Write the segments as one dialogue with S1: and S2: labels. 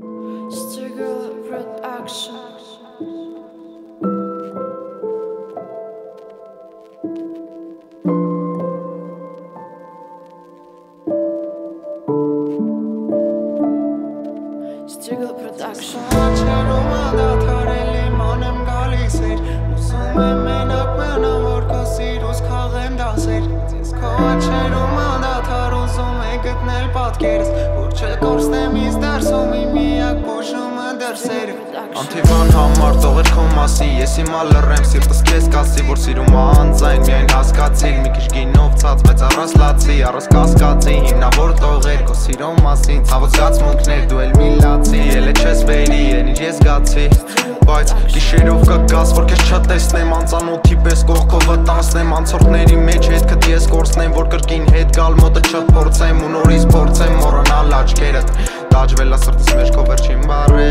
S1: Struggle Production. Struggle Production.
S2: Անթիվան համար տողեր քո մասի Ես հիմա լռեմ սիրտս կեզ կասի Որ սիրում անձայն միայն հասկացիր Մի քիչ գինով ծածվեց առանց լացի Առանց կասկածի հիմնավոր տողեր Քո սիրո մասին ցավոտ զգացմունքներ Դու էլ մի լացի Էլ է չես վերի են ինչ ես զգացի Բայց գիշերով կգաս որ քեզ չտեսնեմ Անծանոթի պես կողքով վտանցնեմ Անցորդների մեջ հետքդ ես կորցնեմ Որ կրկին հետ գալ մոտը չփորձեմ Ու նորից փորձեմ մոռանալ աչքերդ Դաջվելա սրտիս մեջ քո վերջին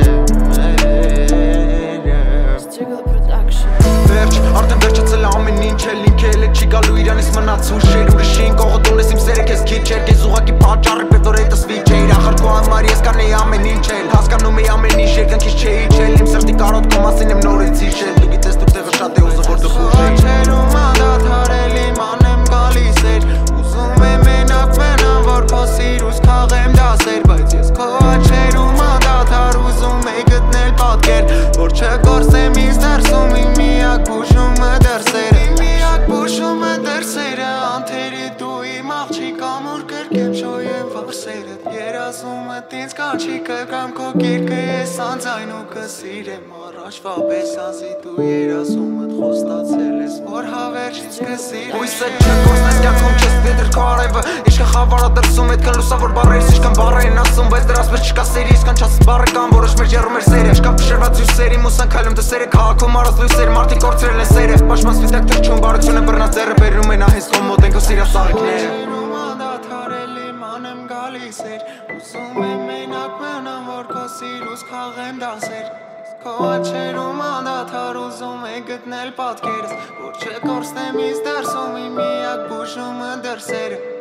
S2: Վերջ, արդեն վերջացել ամեն ինչ էլ ինքել է չի գալու իրանից մնաց ուշեր Ուրիշին կողոտ ունես իմ սերը քեզ քիչ էր Կեզ ուղակի պատճառի պետ որ հետս վիճեր Ախր քո համար ես կանեի ամեն ինչ էլ Հասկանում էի ամեն ինչ երկնքից չէի իջել Իմ սրտի կարոտ քո մասին եմ նորից հիշել Դու գիտես դու տեղը շատ է ուզում որ դու խուժեի Աչերում անդադարել իմ անեմ գալիս էր Ուզում եմ մենակ մենամ որ քո սիրուս քաղեմ դասեր Բայց ես քո աչերում անդադար ուզում էի գտնել պատկեր Որ չկորսեմ ինձ դարսում իմ միակ բուժումը դրսերը Իմ միակ բուժումը դրսերը Անթերի դու իմ աղջիկ ամուր կրկեմ շոյեմ վարսերդ Երազումդ ինձ կանչի կգամ քո գիրկը ես անձայն ու կսիրեմ Առաջվա պես ազի դու երազումդ խոստացել ես Որ հավերջից կսիրեմ Հույսդ չկորսնես կյանքում չես դետր քո արևը Իշկը խավարա դրսում էդքան լուսավոր բարերս Իշկան բարերին ասում բայց դրանց մեջ չկա սերի Իսկան չասս բարը կան որոշ մեր ջերում էր սերը Իշկան փշրված յուսերի մուսան քայլում դսերը Քաղաքում արած լույսեր մարդիկ կորցրել են սերը Պաշտման սվիտակ թրջում բարությունը բռնած ձեռը բերում են ahես քո մոտ են քո սիրած աղիքները Ուզում եմ մենակ մենամ որ քո սիրուս քաղեմ դասեր Քո աչերում անդադար ուզում է գտնել պատկերս Որ չկորսնեմ ինձ դարսում իմ միակ բուժումը դրսերը